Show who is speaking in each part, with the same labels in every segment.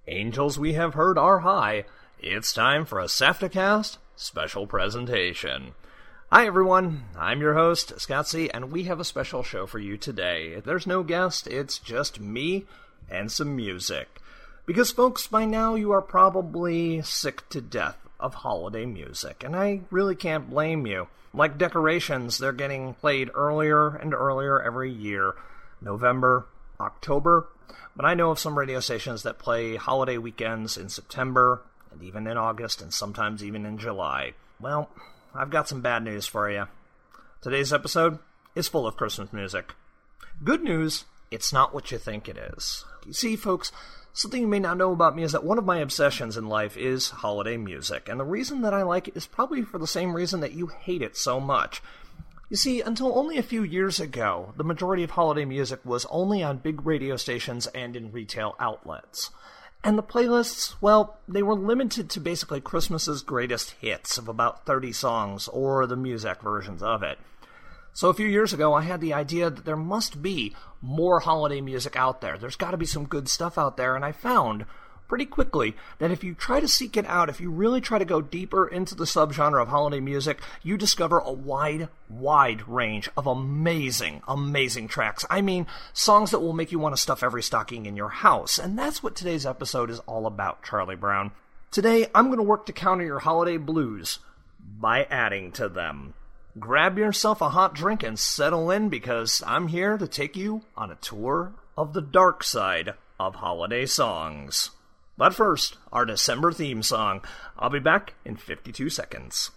Speaker 1: Angels we have heard are high. It's time for a SAFTAcast special presentation. Hi everyone, I'm your host, Scott C., and we have a special show for you today. There's no guest, it's just me and some music. Because folks, by now you are probably sick to death of holiday music, and I really can't blame you. Like decorations, they're getting played earlier and earlier every year. November, October. But I know of some radio stations that play holiday weekends in September, and even in August, and sometimes even in July. Well, I've got some bad news for you. Today's episode is full of Christmas music. Good news, it's not what you think it is. You see, folks, something you may not know about me is that one of my obsessions in life is holiday music, and the reason that I like it is probably for the same reason that you hate it so much. You see, until only a few years ago, the majority of holiday music was only on big radio stations and in retail outlets. And the playlists, well, they were limited to basically Christmas's greatest hits of about 30 songs, or the Muzak versions of it. So a few years ago, I had the idea that there must be more holiday music out there. There's got to be some good stuff out there, and I found pretty quickly that if you try to seek it out, if you really try to go deeper into the subgenre of holiday music, you discover a wide range of amazing tracks. I mean, songs that will make you want to stuff every stocking in your house. And that's what today's episode is all about, Charlie Brown. Today, I'm going to work to counter your holiday blues by adding to them. Grab yourself a hot drink and settle in, because I'm here to take you on a tour of the dark side of holiday songs. But first, our December theme song. I'll be back in 52 seconds.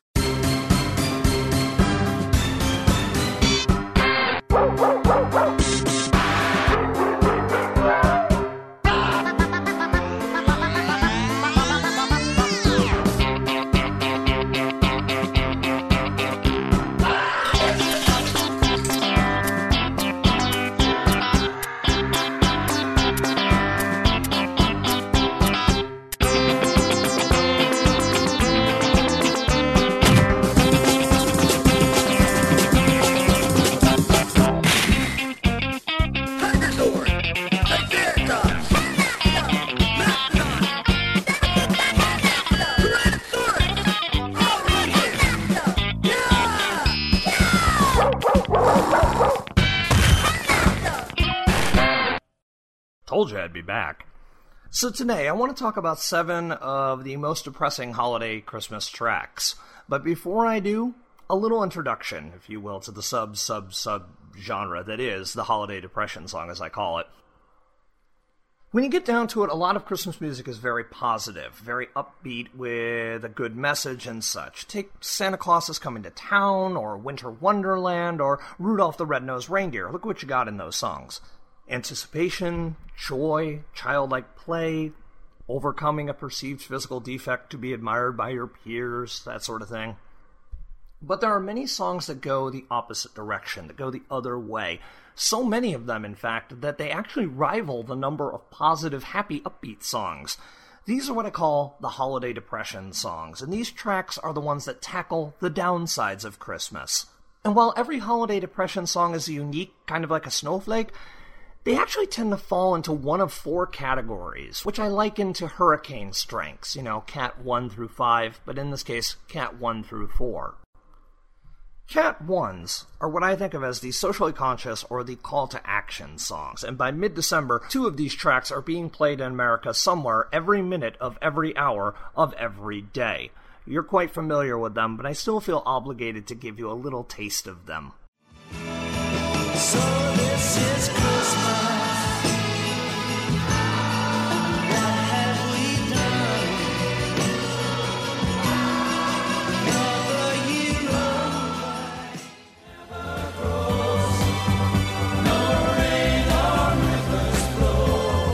Speaker 1: Told you I'd be back. So today, I want to talk about 7 of the most depressing holiday Christmas tracks. But before I do, a little introduction, if you will, to the sub-genre that is the holiday depression song, as I call it. When you get down to it, a lot of Christmas music is very positive, very upbeat, with a good message and such. Take Santa Claus is Coming to Town, or Winter Wonderland, or Rudolph the Red-Nosed Reindeer. Look what you got in those songs. Anticipation, joy, childlike play, overcoming a perceived physical defect to be admired by your peers, that sort of thing. But there are many songs that go the opposite direction, that go the other way. So many of them, in fact, that they actually rival the number of positive, happy, upbeat songs. These are what I call the holiday depression songs, and these tracks are the ones that tackle the downsides of Christmas. And while every holiday depression song is unique, kind of like a snowflake, they actually tend to fall into one of 4 categories, which I liken to hurricane strengths, Cat 1 through 5, but in this case, Cat 1 through 4. Cat 1s are what I think of as the socially conscious or the call to action songs, and by mid-December, 2 of these tracks are being played in America somewhere every minute of every hour of every day. You're quite familiar with them, but I still feel obligated to give you a little taste of them. So this is Christmas. What have we done? Another year over. Never grows. No rain or rivers flow.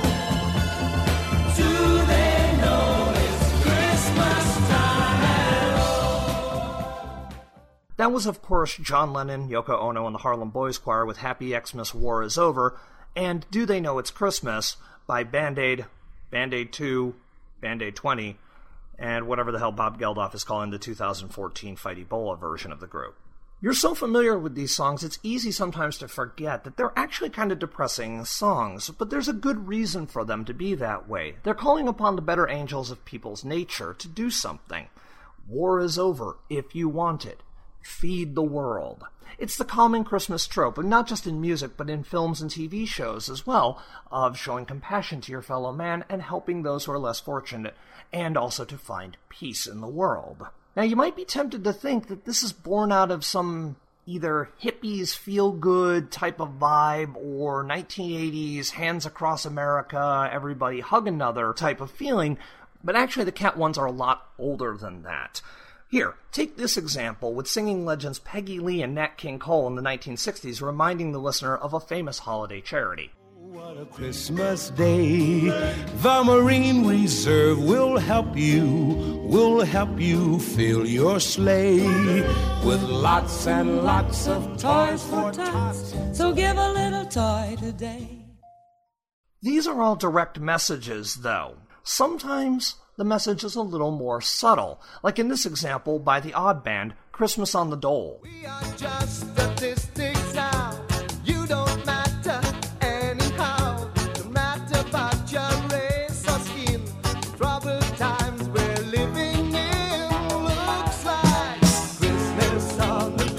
Speaker 1: Do they know it's Christmas time at all? That was, of course, John Lennon, Yoko Ono, and the Harlem Boys Choir with Happy Xmas War is Over, and Do They Know It's Christmas by Band-Aid, Band-Aid 2, Band-Aid 20, and whatever the hell Bob Geldof is calling the 2014 Fight Ebola version of the group. You're so familiar with these songs, it's easy sometimes to forget that they're actually kind of depressing songs, but there's a good reason for them to be that way. They're calling upon the better angels of people's nature to do something. War is over if you want it. Feed the world. It's the common Christmas trope, and not just in music, but in films and TV shows as well, of showing compassion to your fellow man and helping those who are less fortunate, and also to find peace in the world. Now, you might be tempted to think that this is born out of some either hippies feel-good type of vibe or 1980s hands across America, everybody hug another type of feeling, but actually the Cat ones are a lot older than that. Here, take this example with singing legends Peggy Lee and Nat King Cole in the 1960s, reminding the listener of a famous holiday charity.
Speaker 2: What a Christmas day. The Marine Reserve will help you fill your sleigh with lots and lots of toys for tots.
Speaker 3: So give a little toy today.
Speaker 1: These are all direct messages, though. Sometimes the message is a little more subtle, like in this example by the Odd Band, Christmas on the Dole.
Speaker 4: We are just statistics now. You don't matter anyhow. No matter about your race or skin. Troubled times we're living in looks like Christmas on the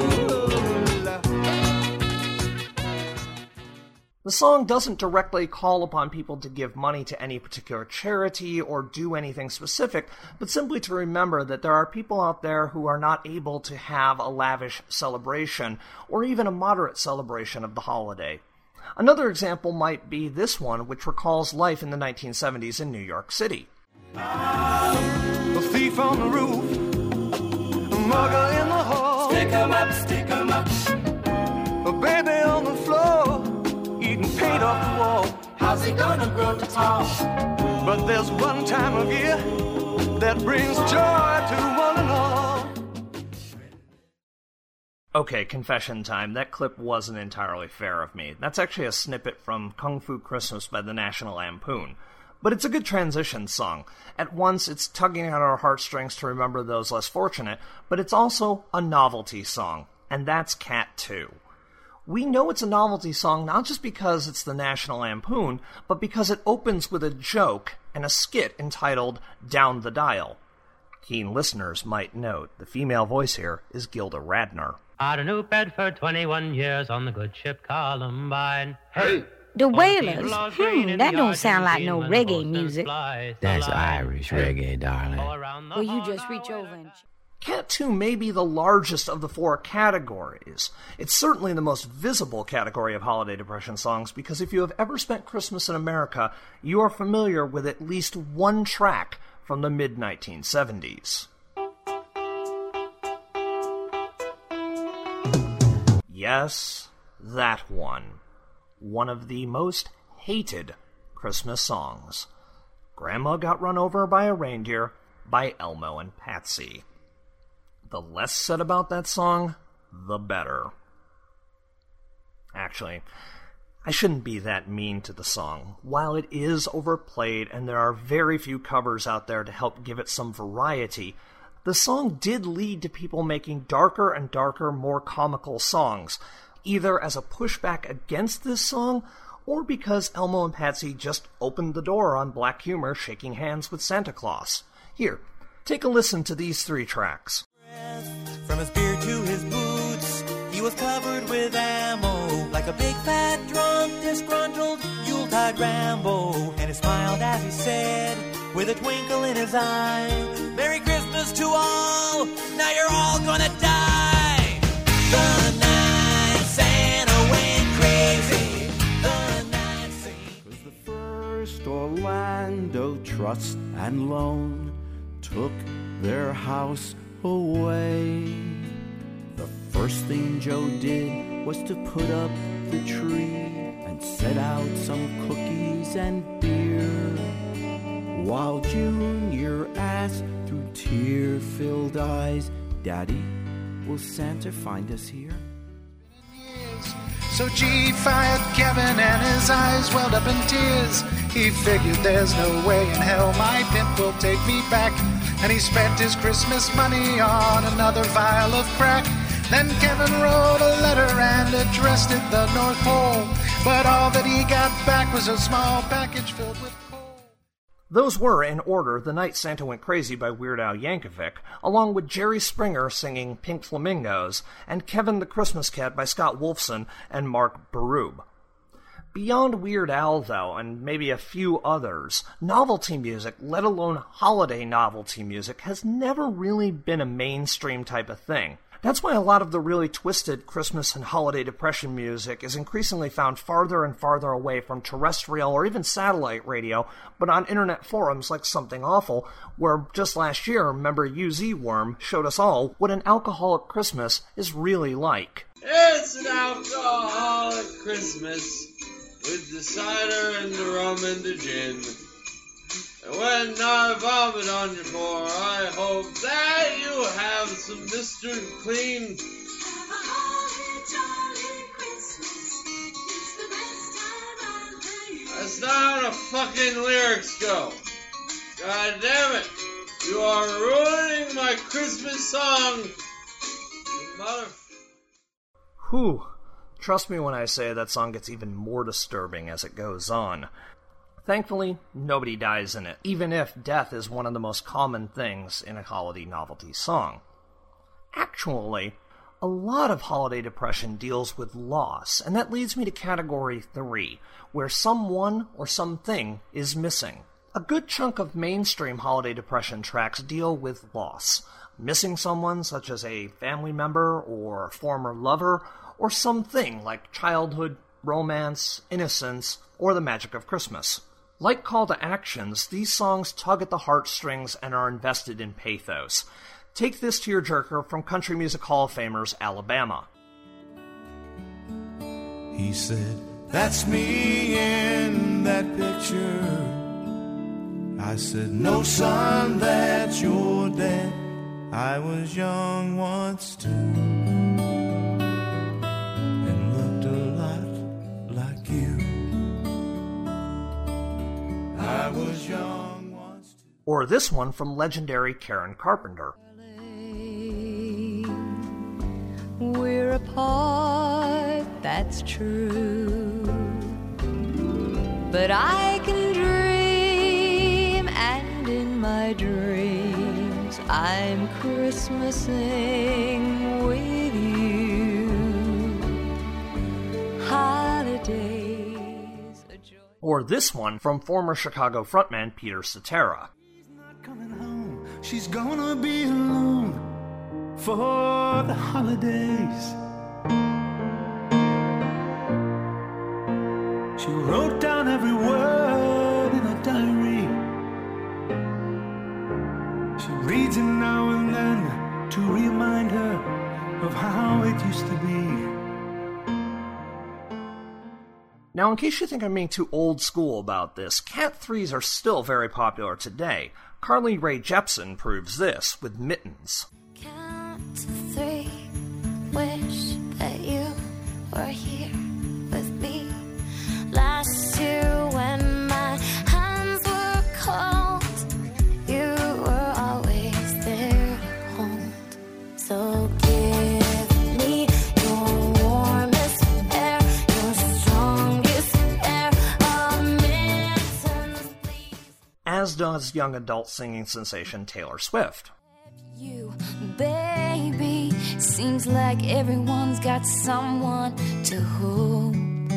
Speaker 4: Dole.
Speaker 1: The song doesn't directly call upon people to give money to any particular charity or do anything specific, but simply to remember that there are people out there who are not able to have a lavish celebration or even a moderate celebration of the holiday. Another example might be this one, which recalls life in the 1970s in New York City.
Speaker 2: A thief on the roof, a mugger in the hall.
Speaker 3: Stick 'em up, stick 'em up.
Speaker 2: A baby on the floor, eating paint off the wall.
Speaker 3: How's he gonna grow tall?
Speaker 2: But there's one time of year that brings joy to one and all.
Speaker 1: Okay, confession time. That clip wasn't entirely fair of me. That's actually a snippet from Kung Fu Christmas by the National Lampoon. But it's a good transition song. At once, it's tugging at our heartstrings to remember those less fortunate, but it's also a novelty song, and that's Cat 2. We know it's a novelty song not just because it's the National Lampoon, but because it opens with a joke and a skit entitled Down the Dial. Keen listeners might note the female voice here is Gilda Radner.
Speaker 5: Out of New Bedford, 21 years on the good ship Columbine. Hey!
Speaker 6: The Wailers? That don't sound like no reggae music.
Speaker 7: That's Irish reggae, darling.
Speaker 6: Well, you just reach over and...
Speaker 1: Cat 2 may be the largest of the four categories. It's certainly the most visible category of holiday depression songs because if you have ever spent Christmas in America, you are familiar with at least one track from the mid-1970s. Yes, that one. One of the most hated Christmas songs. Grandma Got Run Over by a Reindeer by Elmo and Patsy. The less said about that song, the better. Actually, I shouldn't be that mean to the song. While it is overplayed and there are very few covers out there to help give it some variety, the song did lead to people making darker and darker, more comical songs, either as a pushback against this song, or because Elmo and Patsy just opened the door on black humor shaking hands with Santa Claus. Here, take a listen to these three tracks.
Speaker 8: From his beard to his boots, he was covered with ammo, like a big fat drunk, disgruntled Yuletide Rambo. And he smiled as he said, with a twinkle in his eye, Merry Christmas to all, now you're all gonna die. The night Santa went crazy, the night Santa...
Speaker 2: 'Twas the first Orlando Trust and Loan took their house away. The first thing Joe did was to put up the tree and set out some cookies and beer, while Junior asked through tear-filled eyes, Daddy, will Santa find us here?
Speaker 4: So G fired Kevin and his eyes welled up in tears. He figured there's no way in hell my pimp will take me back. And he spent his Christmas money on another vial of crack.
Speaker 9: Then Kevin wrote a letter and addressed it the North Pole. But all that he got back was a small package filled with coal.
Speaker 1: Those were, in order, The Night Santa Went Crazy by Weird Al Yankovic, along with Jerry Springer singing Pink Flamingos, and Kevin the Christmas Cat by Scott Wolfson and Mark Berube. Beyond Weird Al, though, and maybe a few others, novelty music, let alone holiday novelty music, has never really been a mainstream type of thing. That's why a lot of the really twisted Christmas and holiday depression music is increasingly found farther and farther away from terrestrial or even satellite radio, but on internet forums like Something Awful, where just last year, member UZ Worm showed us all what an alcoholic Christmas is really like.
Speaker 10: It's an alcoholic Christmas, with the cider and the rum and the gin. And when I vomit on your floor, I hope that you have some Mr. Clean.
Speaker 3: Have a holly jolly Christmas. It's the best time of the year.
Speaker 10: That's not how the fucking lyrics go. God damn it. You are ruining my Christmas song. You mother...
Speaker 1: Whew. Trust me when I say that song gets even more disturbing as it goes on. Thankfully, nobody dies in it, even if death is one of the most common things in a holiday novelty song. Actually, a lot of holiday depression deals with loss, and that leads me to category 3, where someone or something is missing. A good chunk of mainstream holiday depression tracks deal with loss. Missing someone, such as a family member or former lover, or something like childhood, romance, innocence, or the magic of Christmas. Like Call to Actions, these songs tug at the heartstrings and are invested in pathos. Take this tearjerker from Country Music Hall of Famers Alabama.
Speaker 2: He said, "That's me in that picture." I said, "No, son, that's your dad. I was young once too, and looked a lot like you. I was young once too."
Speaker 1: Or this one from legendary Karen Carpenter.
Speaker 11: We're apart, that's true, but I can dream, and in my dreams I'm Christmasing with you. Holidays, a joy.
Speaker 1: Or this one from former Chicago frontman Peter Cetera.
Speaker 9: She's not coming home. She's gonna be alone for the holidays. She wrote down every word in a diary. She reads it now and then to remind her of how it used to be.
Speaker 1: Now, in case you think I'm being too old school about this, Cat 3s are still very popular today. Carly Rae Jepsen proves this with Mittens.
Speaker 11: Count to 3, wish that you were here with me. Last year when my hands were cold, you were always there to hold. So give me your warmest air, your strongest air, mittens, please.
Speaker 1: As does young adult singing sensation Taylor Swift.
Speaker 11: You, baby, seems like everyone's got someone to hold.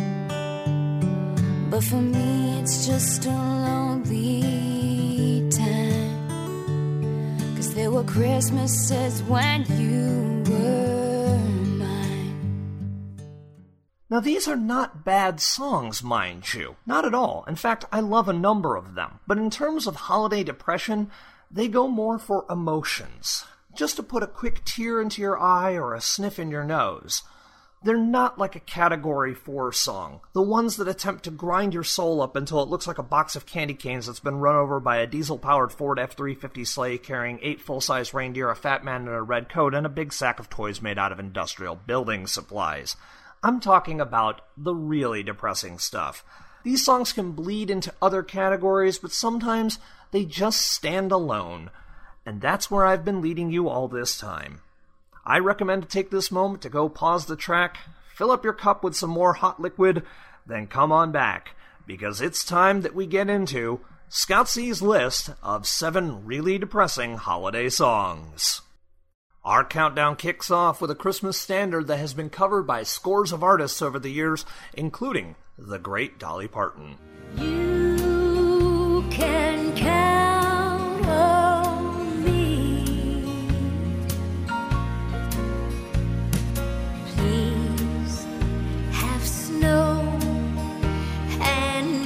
Speaker 11: But for me, it's just a lonely time. 'Cause there were Christmases when you were mine.
Speaker 1: Now, these are not bad songs, mind you. Not at all. In fact, I love a number of them. But in terms of holiday depression, they go more for emotions. Just to put a quick tear into your eye or a sniff in your nose. They're not like a Category 4 song, the ones that attempt to grind your soul up until it looks like a box of candy canes that's been run over by a diesel-powered Ford F-350 sleigh carrying 8 full-size reindeer, a fat man in a red coat, and a big sack of toys made out of industrial building supplies. I'm talking about the really depressing stuff. These songs can bleed into other categories, but sometimes they just stand alone. And that's where I've been leading you all this time. I recommend to take this moment to go pause the track, fill up your cup with some more hot liquid, then come on back, because it's time that we get into Scoutsy's list of 7 really depressing holiday songs. Our countdown kicks off with a Christmas standard that has been covered by scores of artists over the years, including the great Dolly Parton.
Speaker 11: You can count on me. Please have snow and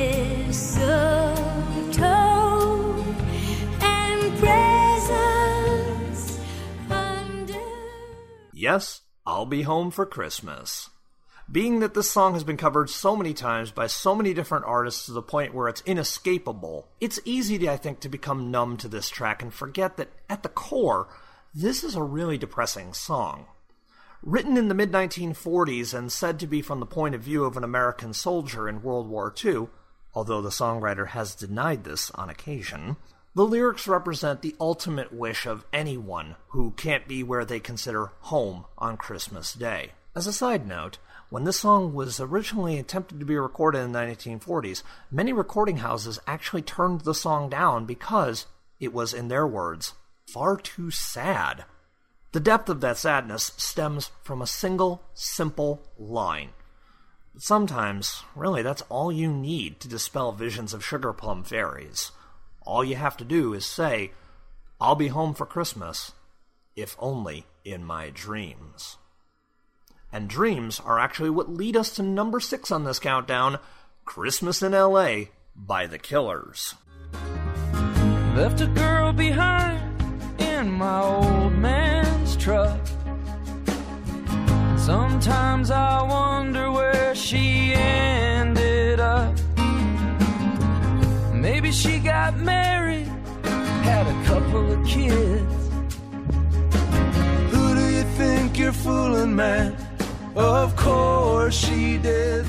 Speaker 11: mistletoe and presents under.
Speaker 1: Yes, I'll Be Home for Christmas. Being that this song has been covered so many times by so many different artists to the point where it's inescapable, it's easy, I think, to become numb to this track and forget that, at the core, this is a really depressing song. Written in the mid-1940s and said to be from the point of view of an American soldier in World War II, although the songwriter has denied this on occasion, the lyrics represent the ultimate wish of anyone who can't be where they consider home on Christmas Day. As a side note, when this song was originally attempted to be recorded in the 1940s, many recording houses actually turned the song down because it was, in their words, far too sad. The depth of that sadness stems from a single, simple line. But sometimes, really, that's all you need to dispel visions of sugar plum fairies. All you have to do is say, "I'll be home for Christmas, if only in my dreams." And dreams are actually what lead us to number 6 on this countdown, Christmas in L.A. by The Killers.
Speaker 12: Left a girl behind in my old man's truck. Sometimes I wonder where she ended up. Maybe she got married, had a couple of kids. Who do you think you're fooling, man? Of course she did.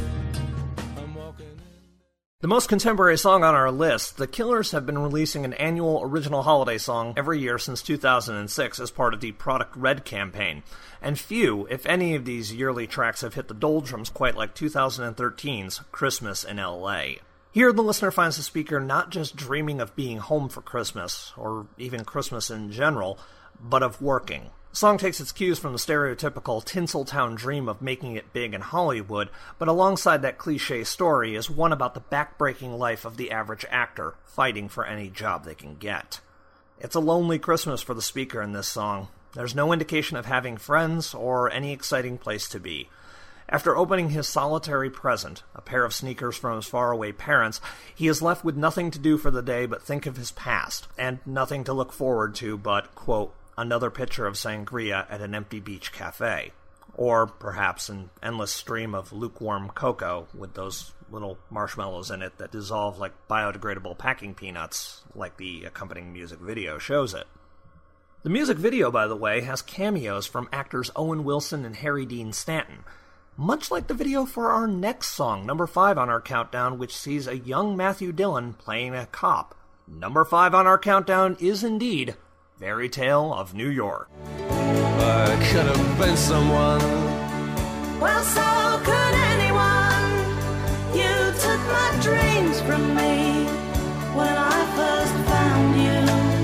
Speaker 1: The most contemporary song on our list, The Killers have been releasing an annual original holiday song every year since 2006 as part of the Product Red campaign, and few, if any, of these yearly tracks have hit the doldrums quite like 2013's Christmas in L.A. Here, the listener finds the speaker not just dreaming of being home for Christmas, or even Christmas in general, but of working. The song takes its cues from the stereotypical Tinseltown dream of making it big in Hollywood, but alongside that cliché story is one about the backbreaking life of the average actor, fighting for any job they can get. It's a lonely Christmas for the speaker in this song. There's no indication of having friends or any exciting place to be. After opening his solitary present, a pair of sneakers from his faraway parents, he is left with nothing to do for the day but think of his past, and nothing to look forward to but, quote, another pitcher of sangria at an empty beach cafe. Or perhaps an endless stream of lukewarm cocoa with those little marshmallows in it that dissolve like biodegradable packing peanuts, like the accompanying music video shows it. The music video, by the way, has cameos from actors Owen Wilson and Harry Dean Stanton, much like the video for our next song, number 5 on our countdown, which sees a young Matthew Dillon playing a cop. Number 5 on our countdown is indeed Fairy Tale of New York.
Speaker 12: I could have been someone.
Speaker 3: Well, so could anyone. You took my dreams from me when I first found you.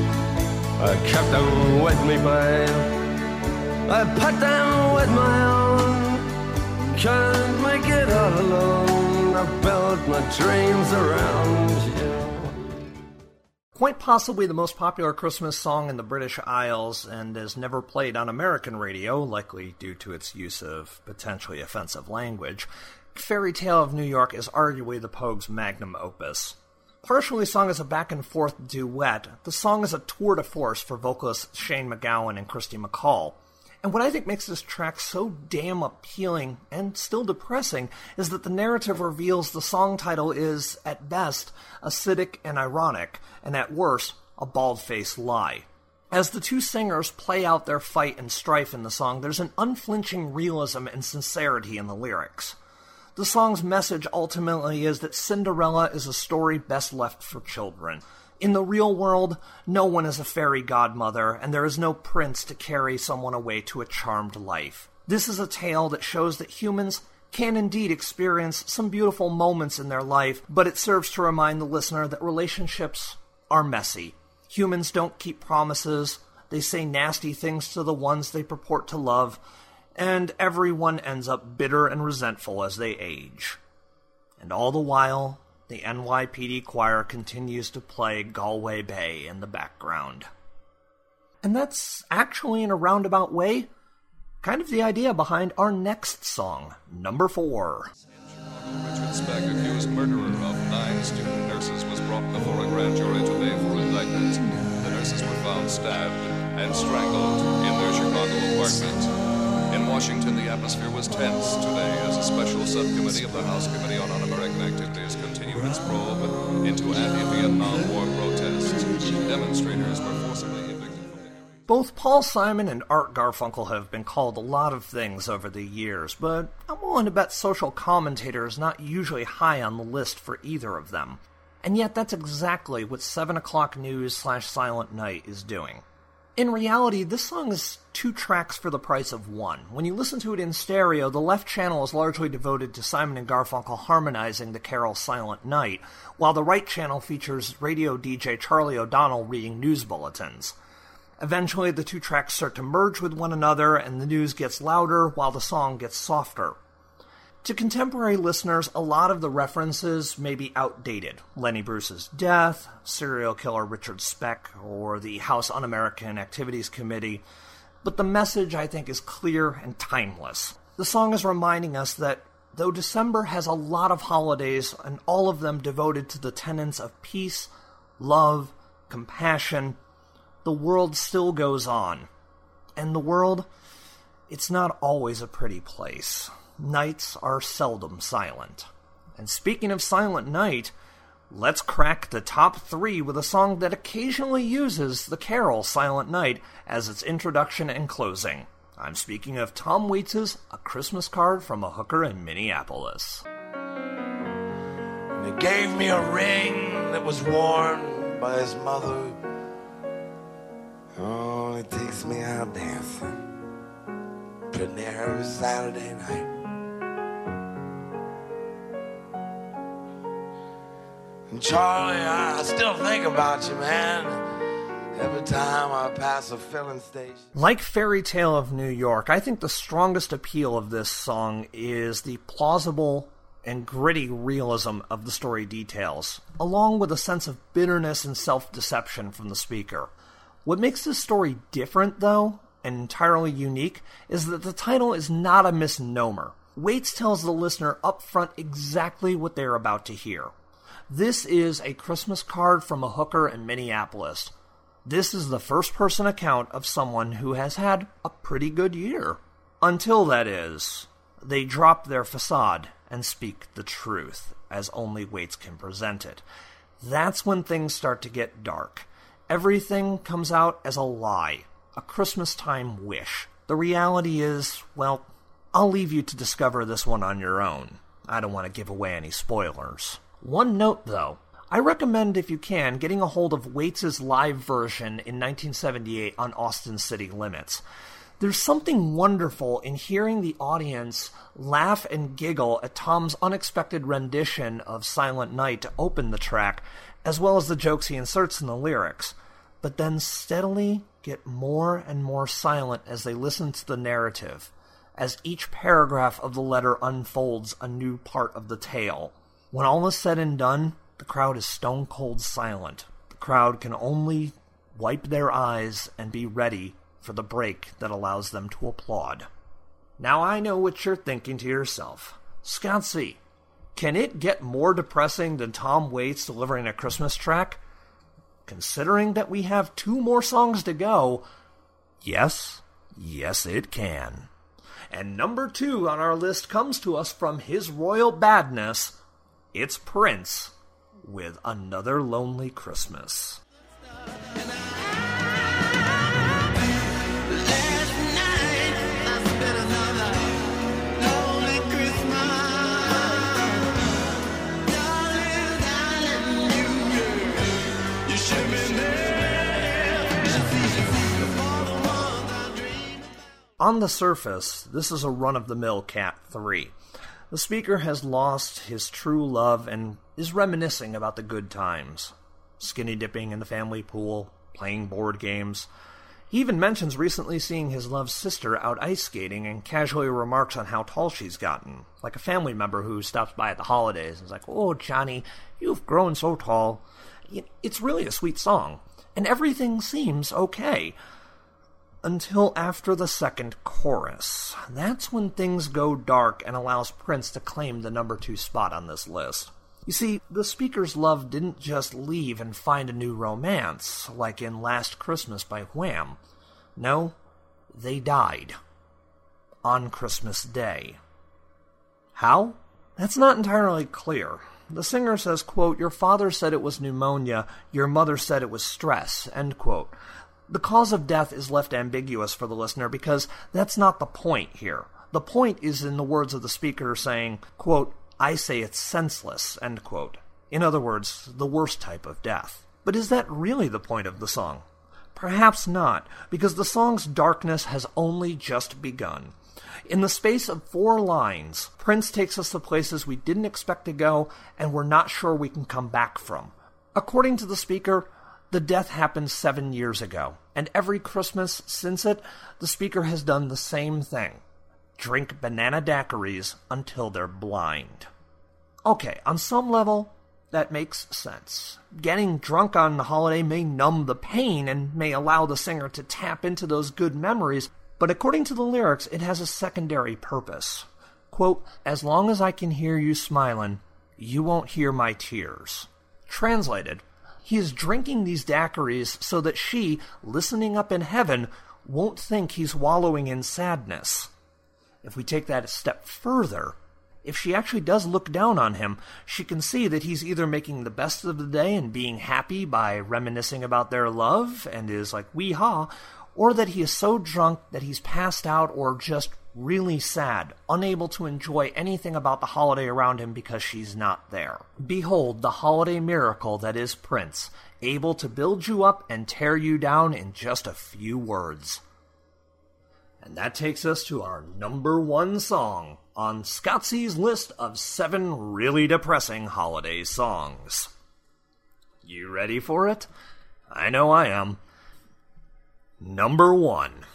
Speaker 12: I kept them with me, babe. I put them with my own. Can't make it all alone. I built my dreams around you.
Speaker 1: Quite possibly the most popular Christmas song in the British Isles, and is never played on American radio, likely due to its use of potentially offensive language, Fairy Tale of New York is arguably the Pogues' magnum opus. Partially sung as a back-and-forth duet, the song is a tour de force for vocalists Shane MacGowan and Christy McCall. And what I think makes this track so damn appealing and still depressing is that the narrative reveals the song title is, at best, acidic and ironic, and at worst, a bald-faced lie. As the two singers play out their fight and strife in the song, there's an unflinching realism and sincerity in the lyrics. The song's message ultimately is that Cinderella is a story best left for children. In the real world, no one is a fairy godmother, and there is no prince to carry someone away to a charmed life. This is a tale that shows that humans can indeed experience some beautiful moments in their life, but it serves to remind the listener that relationships are messy. Humans don't keep promises, they say nasty things to the ones they purport to love, and everyone ends up bitter and resentful as they age. And all the while, the NYPD choir continues to play Galway Bay in the background. And that's actually, in a roundabout way, kind of the idea behind our next song, number 4.
Speaker 13: Richard Speck, accused murderer of 9 student nurses, was brought before a grand jury today for indictment. The nurses were found stabbed and strangled in their Chicago apartment. In Washington, the atmosphere was tense today as a special subcommittee of the House Committee on Un-American Activities continued its probe into anti-Vietnam War protests. Demonstrators were forcibly evicted from the area.
Speaker 1: Both Paul Simon and Art Garfunkel have been called a lot of things over the years, but I'm willing to bet social commentator is not usually high on the list for either of them. And yet that's exactly what 7 O'Clock News/Silent Night is doing. In reality, this song is 2 tracks for the price of 1. When you listen to it in stereo, the left channel is largely devoted to Simon and Garfunkel harmonizing the carol Silent Night, while the right channel features radio DJ Charlie O'Donnell reading news bulletins. Eventually, the 2 tracks start to merge with one another, and the news gets louder while the song gets softer. To contemporary listeners, a lot of the references may be outdated. Lenny Bruce's death, serial killer Richard Speck, or the House Un-American Activities Committee, but the message, I think, is clear and timeless. The song is reminding us that though December has a lot of holidays, and all of them devoted to the tenets of peace, love, compassion, the world still goes on. And the world, it's not always a pretty place. Nights are seldom silent. And speaking of Silent Night, let's crack the top 3 with a song that occasionally uses the carol Silent Night as its introduction and closing. I'm speaking of Tom Waits' A Christmas Card from a Hooker in Minneapolis.
Speaker 14: And he gave me a ring that was worn by his mother. Oh, he takes me out dancing, pretty near every Saturday night. And Charlie, I still think about you, man, every time I pass a filling station.
Speaker 1: Like Fairy Tale of New York, I think the strongest appeal of this song is the plausible and gritty realism of the story details, along with a sense of bitterness and self-deception from the speaker. What makes this story different, though, and entirely unique, is that the title is not a misnomer. Waits tells the listener up front exactly what they're about to hear. This is A Christmas Card from a Hooker in Minneapolis. This is the first-person account of someone who has had a pretty good year. Until, that is, they drop their facade and speak the truth, as only Waits can present it. That's when things start to get dark. Everything comes out as a lie, a Christmas-time wish. The reality is, well, I'll leave you to discover this one on your own. I don't want to give away any spoilers. One note, though. I recommend, if you can, getting a hold of Waits' live version in 1978 on Austin City Limits. There's something wonderful in hearing the audience laugh and giggle at Tom's unexpected rendition of Silent Night to open the track, as well as the jokes he inserts in the lyrics, but then steadily get more and more silent as they listen to the narrative, as each paragraph of the letter unfolds a new part of the tale. When all is said and done, the crowd is stone cold silent. The crowd can only wipe their eyes and be ready for the break that allows them to applaud. Now I know what you're thinking to yourself. Scott C., can it get more depressing than Tom Waits delivering a Christmas track? Considering that we have 2 more songs to go, yes, it can. And number 2 on our list comes to us from His Royal Badness. It's Prince with Another Lonely Christmas.
Speaker 15: You
Speaker 1: On the surface, this is a run-of-the-mill Cat 3. The speaker has lost his true love and is reminiscing about the good times. Skinny dipping in the family pool, playing board games. He even mentions recently seeing his loved sister out ice skating and casually remarks on how tall she's gotten, like a family member who stops by at the holidays and is like, "Oh, Johnny, you've grown so tall." It's really a sweet song, and everything seems okay. Until after the second chorus. That's when things go dark and allows Prince to claim the number 2 spot on this list. You see, the speaker's love didn't just leave and find a new romance, like in Last Christmas by Wham. No, they died. On Christmas Day. How? That's not entirely clear. The singer says, quote, "Your father said it was pneumonia, your mother said it was stress," end quote. The cause of death is left ambiguous for the listener because that's not the point here. The point is in the words of the speaker saying, quote, "I say it's senseless," end quote. In other words, the worst type of death. But is that really the point of the song? Perhaps not, because the song's darkness has only just begun. In the space of 4 lines, Prince takes us to places we didn't expect to go and we're not sure we can come back from. According to the speaker, the death happened 7 years ago, and every Christmas since it, the speaker has done the same thing. Drink banana daiquiris until they're blind. Okay, on some level, that makes sense. Getting drunk on the holiday may numb the pain and may allow the singer to tap into those good memories, but according to the lyrics, it has a secondary purpose. Quote, "As long as I can hear you smiling, you won't hear my tears." Translated, he is drinking these daiquiris so that she, listening up in heaven, won't think he's wallowing in sadness. If we take that a step further, if she actually does look down on him, she can see that he's either making the best of the day and being happy by reminiscing about their love and is like, wee-haw, or that he is so drunk that he's passed out or just really sad, unable to enjoy anything about the holiday around him because she's not there. Behold the holiday miracle that is Prince, able to build you up and tear you down in just a few words. And that takes us to our number 1 song on Scotsy's list of 7 really depressing holiday songs. You ready for it? I know I am. Number 1.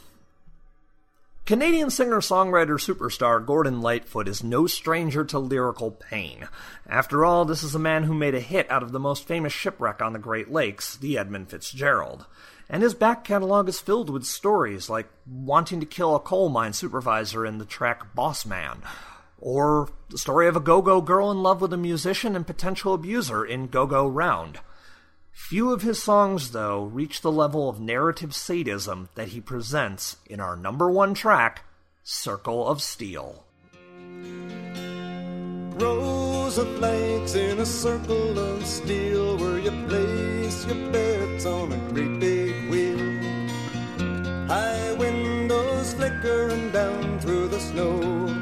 Speaker 1: Canadian singer-songwriter superstar Gordon Lightfoot is no stranger to lyrical pain. After all, this is a man who made a hit out of the most famous shipwreck on the Great Lakes, the Edmund Fitzgerald. And his back catalog is filled with stories like wanting to kill a coal mine supervisor in the track Boss Man, or the story of a go-go girl in love with a musician and potential abuser in Go-Go Round. Few of his songs, though, reach the level of narrative sadism that he presents in our number 1 track, Circle of Steel.
Speaker 4: Rows of lights in a circle of steel where you place your bets on a great big wheel. High windows flickering down through the snow.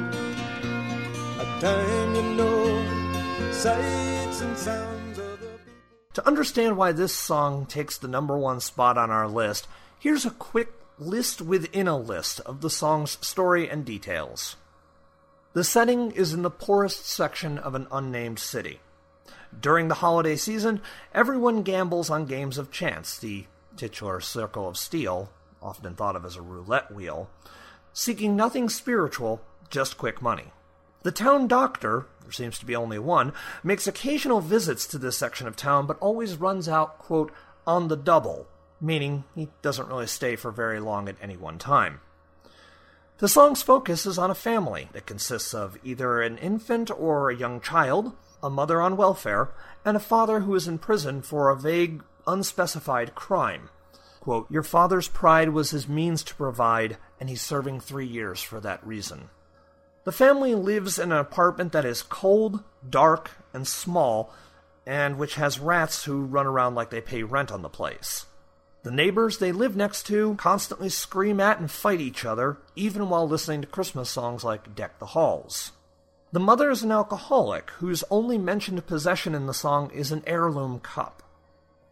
Speaker 4: A time you know, sights and sounds.
Speaker 1: To understand why this song takes the number 1 spot on our list, here's a quick list within a list of the song's story and details. The setting is in the poorest section of an unnamed city. During the holiday season, everyone gambles on games of chance, the titular Circle of Steel, often thought of as a roulette wheel, seeking nothing spiritual, just quick money. The town doctor, there seems to be only one, makes occasional visits to this section of town, but always runs out, quote, on the double, meaning he doesn't really stay for very long at any one time. The song's focus is on a family that consists of either an infant or a young child, a mother on welfare, and a father who is in prison for a vague, unspecified crime. Quote, "Your father's pride was his means to provide, and he's serving 3 years for that reason." The family lives in an apartment that is cold, dark, and small, and which has rats who run around like they pay rent on the place. The neighbors they live next to constantly scream at and fight each other, even while listening to Christmas songs like Deck the Halls. The mother is an alcoholic, whose only mentioned possession in the song is an heirloom cup.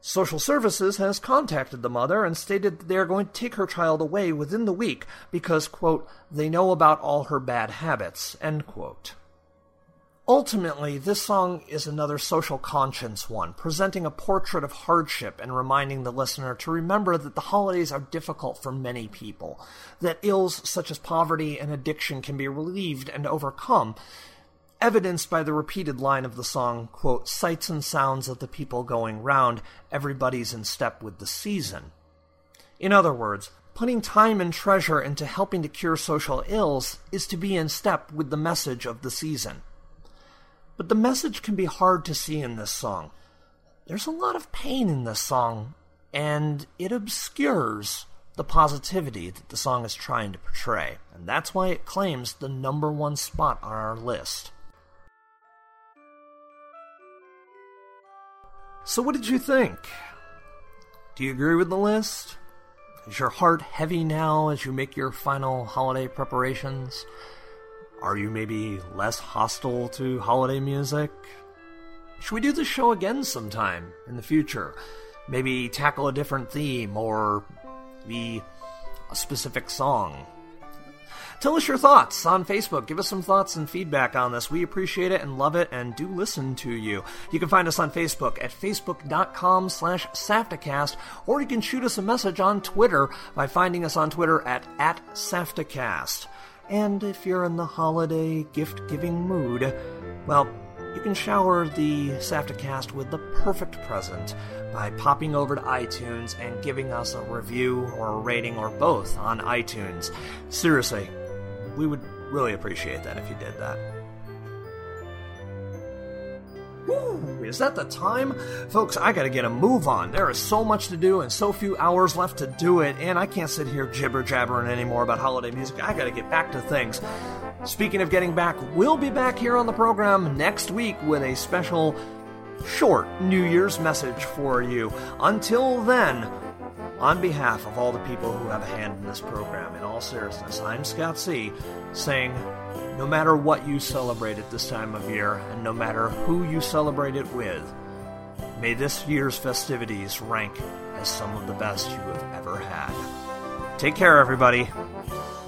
Speaker 1: Social Services has contacted the mother and stated that they are going to take her child away within the week because, quote, they know about all her bad habits, end quote. Ultimately, this song is another social conscience one, presenting a portrait of hardship and reminding the listener to remember that the holidays are difficult for many people, that ills such as poverty and addiction can be relieved and overcome, evidenced by the repeated line of the song, quote, sights and sounds of the people going round, everybody's in step with the season. In other words, putting time and treasure into helping to cure social ills is to be in step with the message of the season. But the message can be hard to see in this song. There's a lot of pain in this song, and it obscures the positivity that the song is trying to portray, and that's why it claims the #1 spot on our list. So what did you think? Do you agree with the list? Is your heart heavy now as you make your final holiday preparations? Are you maybe less hostile to holiday music? Should we do this show again sometime in the future? Maybe tackle a different theme or maybe a specific song? Tell us your thoughts on Facebook. Give us some thoughts and feedback on this. We appreciate it and love it and do listen to you. You can find us on Facebook at facebook.com/SAFTAcast, or you can shoot us a message on Twitter by finding us on Twitter at @SAFTAcast. And if you're in the holiday gift-giving mood, well, you can shower the SAFTAcast with the perfect present by popping over to iTunes and giving us a review or a rating or both on iTunes. Seriously, we would really appreciate that if you did that. Woo! Is that the time? Folks, I gotta get a move on. There is so much to do and so few hours left to do it, and I can't sit here jibber-jabbering anymore about holiday music. I gotta get back to things. Speaking of getting back, we'll be back here on the program next week with a special short New Year's message for you. Until then, on behalf of all the people who have a hand in this program, in all seriousness, I'm Scott C., saying, no matter what you celebrate at this time of year, and no matter who you celebrate it with, may this year's festivities rank as some of the best you have ever had. Take care, everybody.